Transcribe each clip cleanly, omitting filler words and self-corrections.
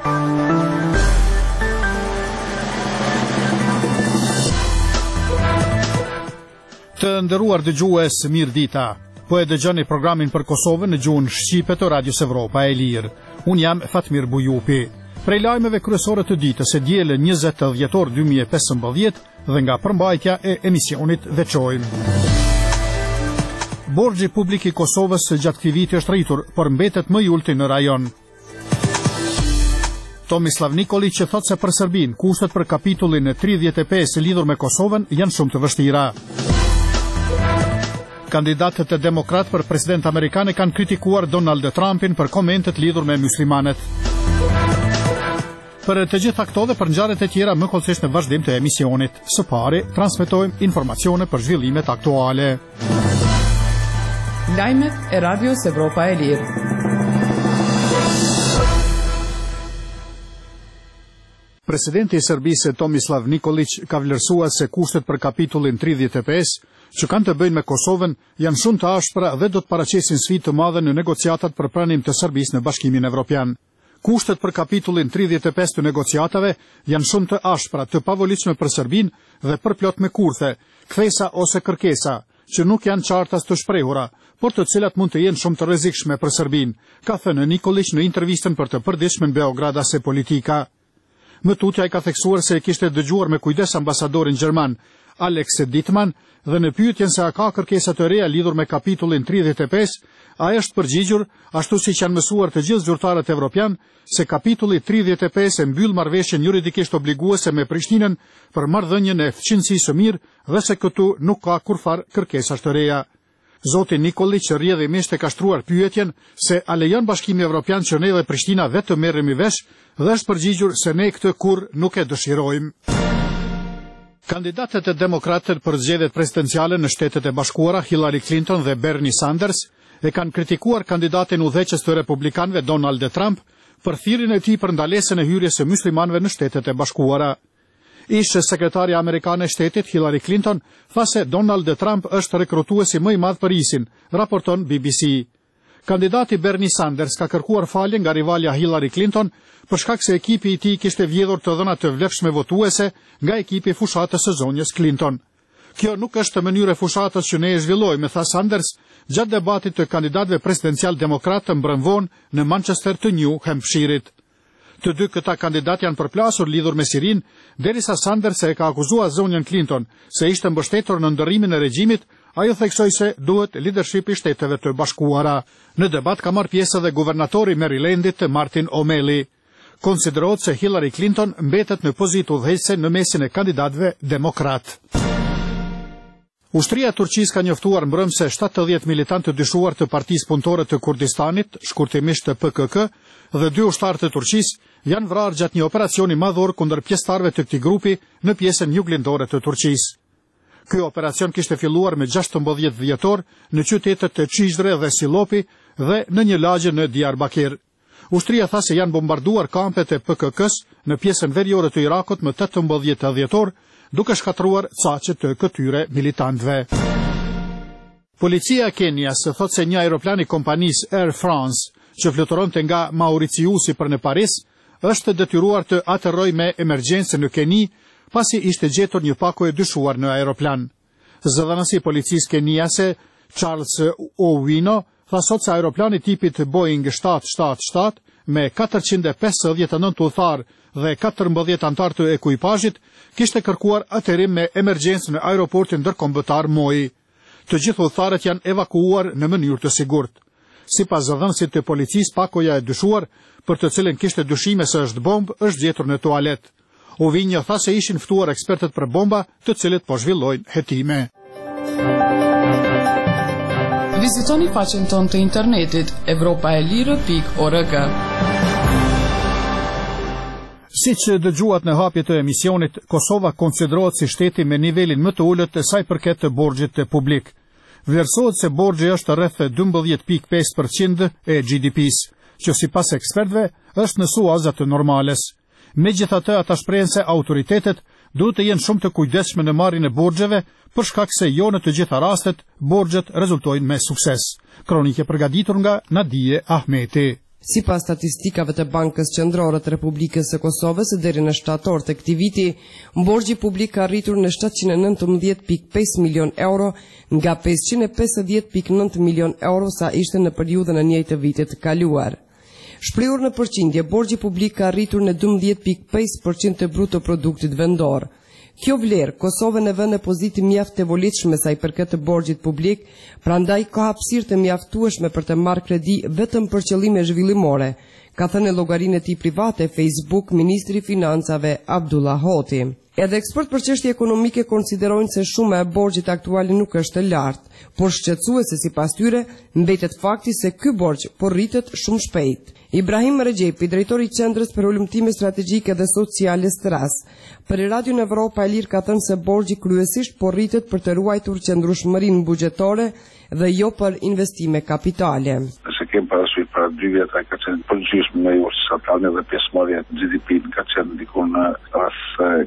Të nderuar dëgjues, mirë dita. Po e dëgjoni programin për Kosovën në gjuhën shqipe të Radios Evropa e Lirë. Unë jam Fatmir Bujupi. Prej lajmeve kryesore të ditës së dielën 20 dhjetor 2015 dhe nga përmbajtja e emisionit veçojmë. Borxhi publik i Kosovës gjatë këtij viti është rritur, por mbetet më i ulti në rajon. Tomislav Nikolić që thot se për Serbinë kushtet për kapitullin 35 lidhur me Kosovën janë shumë të vështira. Kandidatët e demokrat për president amerikan kanë kritikuar Donald Trumpin për komentet lidhur me muslimanët. Për të gjitha këto dhe për ngjarjet e tjera më kollësisht në vazhdim të emisionit. Së pari, transmetojmë informacione për zhvillimet aktuale. Lajmet e Radios Evropa e Lirë. Presidenti i Serbisë Tomislav Nikolić ka vlerësuar se kushtet për kapitullin 35 që kanë të bëjnë me Kosovën janë shumë të ashpra dhe do të paraqesin sfidë të madhe në negociatat për pranim të Serbisë në Bashkimin Evropian. Kushtet për kapitullin 35 të negociatave janë shumë të ashpra, të pavolitshme për Serbinë dhe përplot me kurthe, kthesa ose kërkesa, që nuk janë qartas të shprehura, por të cilat mund të jenë shumë të rrezikshme për Serbinë, ka thënë Nikolić në intervistën për të përditshme në Beograd ase Politika. Më tutje ai ka theksuar se e kishte dëgjuar me kujdes ambasadorin gjerman Alex Dittmann dhe në pyetjen se a ka kërkesa të reja lidhur me kapitullin 35, ai është përgjigjur, ashtu siç janë mësuar të gjithë zyrtarët evropian, se kapitulli 35 e mbyll marrëveshjen juridikisht obliguese me Prishtinën për marrëdhënien e fqinësisë së mirë dhe se këtu nuk ka kurfar kërkesash të reja. Zoti Nikolić rrjedhimisht e ka shtruar pyetjen se a lejon Bashkimi Evropian që ne dhe Prishtina vetë të merremi vesh dhe është përgjigjur se ne këtë kurrë nuk e dëshirojmë. Kandidatët e demokratët për zgjedhjet presidenciale në Shtetet e Bashkuara, Hillary Clinton dhe Bernie Sanders, e kanë kritikuar kandidatin udhëheqës të republikanëve Donald Trump për thirrjen e tij për ndalesën e hyrjes së muslimanëve në Shtetet e Bashkuara. Ish sekretarja amerikane e shtetit Hillary Clinton tha se Donald Trump është rekrutuesi më i madh për ISIN, raporton BBC. Kandidati Bernie Sanders ka kërkuar falje nga rivalja Hillary Clinton për shkak se ekipi i tij kishte vjedhur të dhëna të vlefshme votuese nga ekipi i fushatës së zonjës Clinton. Kjo nuk është mënyrë e fushatës që ne e zhvillojmë, tha Sanders gjatë debatit të kandidatëve presidencial demokrat të mbrëmë vonë në Manchester të New Hampshire-it. Të dy këta kandidat janë përplasur lidhur me Sirinë, derisa Sanders e ka akuzuar zonjën Clinton se ishte mbështetur në ndërrimin e regjimit. Ajo theksoi se duhet leadershipi i Shteteve të Bashkuara. Në debat ka marrë pjesë edhe guvernatori i Marylandit Martin O'Malley. Konsiderohet se Hillary Clinton mbetet në pozitë udhëheqëse në mesin e kandidatëve demokrat. Ushtria e Turqisë ka njoftuar mbrëm se 70 militantë të dyshuar të Partisë Punëtore të Kurdistanit, shkurtimisht të PKK, dhe 2 ushtarë të Turqisë janë vrarë gjatë një operacioni madhor kundër pjesëtarëve të këtij grupi në pjesën juglindore të Turqisë. Ky operacion kishte filluar me 16 dhjetor në qytetet të Çizre dhe Silopi dhe në një lagje në Diyarbakir. Ushtria tha se janë bombarduar kampet e PKK-s në pjesën veriore të Irakut më 18 dhjetor, duke shkatruar caqe të këtyre militantëve. Policia e Kenias thot se një aeroplan i kompanisë Air France që fluturonte nga Mauritiusi për në Paris është detyruar të aterrojë me emergjencë në Keni pasi ishte gjetur një pako e dyshuar në aeroplan. Zëdhënësi i policisë keniase Charles Owino tha sot se aeroplani tipit Boeing 777 me 459 udhëtar dhe 14 antar të ekuipazhit kishte kërkuar aterrim me emergjencë në aeroportin ndërkombëtar Moi. Të gjithë udhëtarët janë evakuuar në mënyrë të sigurt. Sipas zëdhënësit të policisë, pakoja e dyshuar, për të cilën kishte dyshime se është bombë, është gjetur në tualet. Ovinjo tha se ishin ftuar ekspertët për bomba, të cilët po zhvillojnë hetime. Vizitoni faqen tonë të internetit europaelire.org. Siç dëgjuat në hapje të emisionit, Kosova konsiderohet si shteti me nivelin më të ulët të sa i përket të borxhit publik. Vlerësohet se borxhi është rreth 12.5% e GDP-s, që sipas ekspertëve është në suaza të normales. Megjithatë, ata shprehen se autoritetet duhet të jenë shumë të kujdesshme në marrjen e borxheve, për shkak se jo në të gjitha rastet borxhet rezultojnë me sukses. Kronikë përgatitur nga Nadije Ahmeti. Sipas statistikave të Bankës Qendrore të Republikës së Kosovës, deri në shtator të këtij viti, borxhi publik ka arritur në 719.5 milion euro nga 550.9 milion euro sa ishte në periudhën e njëjtë të vitit të kaluar. Shprehur në përqindje, borxhi publik ka arritur në 12.5% të bruto produktit vendor. Kjo vlerë Kosovën e vën në pozitë mjaft të volitshme sa i përket të borxhit publik, prandaj ka hapësirë të mjaftueshme për të marrë kredi vetëm për qëllime zhvillimore, ka thënë në llogarinë e tij private Facebook ministri i financave Abdullah Hoti. Edhe ekspert për çështje ekonomike konsiderojnë se shuma e borxhit aktual nuk është e lartë, por shqetësuese sipas tyre mbetet fakti se ky borxh po rritet shumë shpejt. Ibrahim Regjepi, drejtori i Qendrës për Ulëmtime Strategjike dhe Sociale STRAS, për Radion Evropa e Lirë ka thënë se borxhi kryesisht po rritet për të ruajtur qëndrueshmërinë buxhetore dhe jo për investime kapitale. Se kem parasysh para 2 vjetra ka qenë përgjithshme me urë statale dhe pjesëmarrja e GDP-n ka qenë diku në rreth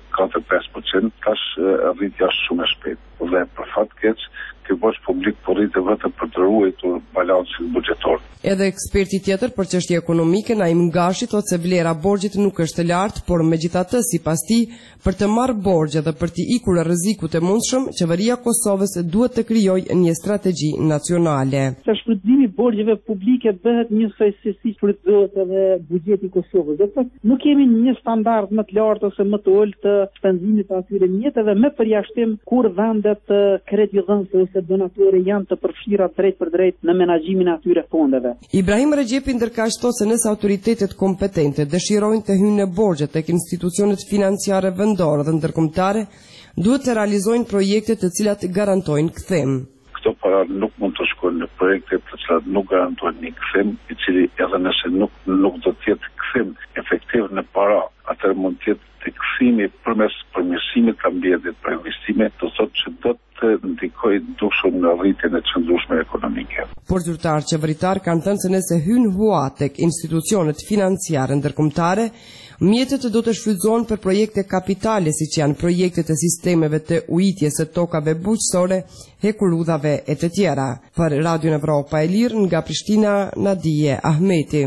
4-5%, tash rritja është shumë e shpejtë. Dhe për fat keq, ky borxh publik po rritet vetëm për të ruajtur balansin buxhetor. Edhe eksperti tjetër për çështje ekonomike Naim Ngashi thotë se vlera borxhit nuk është e lartë, por megjithatë sipas tij, për të marrë borxhe dhe për të ikur rrezikut e mundshëm, qeveria e Kosovës duhet të krijojë një strategji nacionale. Shfrytëzimi i borxheve publike bëhet njësoj se si shfrytëzohet edhe buxheti i Kosovës. Do të thotë nuk kemi një standard më të lartë ose më të ulët të shpenzimit të atyre mjetë dhe me përjashtim kur vendet kreditdhënëse ose donatorë janë të përfshira drejt për drejt në menaxhimin e atyre fondeve. Ibrahim Regjepi ndërkaq thotë se nëse autoritetet kompetente dëshirojnë të hyjnë në borxhe tek institucionet financiare vendore dhe ndërkombëtare, duhet të realizojnë projekte të cilat garantojnë kthim. Këto para nuk mund të shkojnë në projekte të cilat nuk garantojnë një kthim, i cili edhe nëse nuk do të jetë kthim efektiv në para, atëherë mund të jetë të kthimi përmes përmirësimit të ambientit për investime, do thotë që do të ndikojë dukshëm në rritjen e qëndrueshme ekonomike. Por zyrtar qeveritar kanë thënë se nëse hyn hua tek institucionet financiare ndërkombëtare, mjetet do të shfrytëzohen për projekte kapitale siç janë projektet e sistemeve të ujitjes së tokave bujqësore, hekurudhave e të tjera. Për Radion Evropa e Lirë nga Prishtina, Nadije Ahmeti.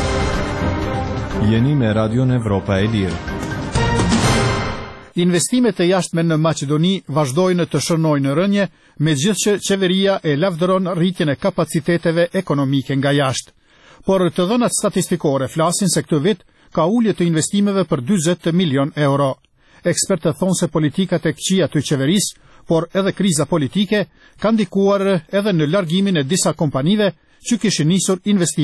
Jeni me Radion Evropa e Lirë. Investimet e jashtme në Maqedoni vazhdojnë të shënojnë rënje, megjithëse qeveria e lavdëron rritjen e kapaciteteve ekonomike nga jashtë. Por të dhënat statistikore flasin se këtë vit ka ulje të investimeve për 40 milion euro. Ekspertët thonë se politikat e këqija të qeverisë, por edhe kriza politike, kanë ndikuar edhe në largimin e disa kompanive që kishin nisur investime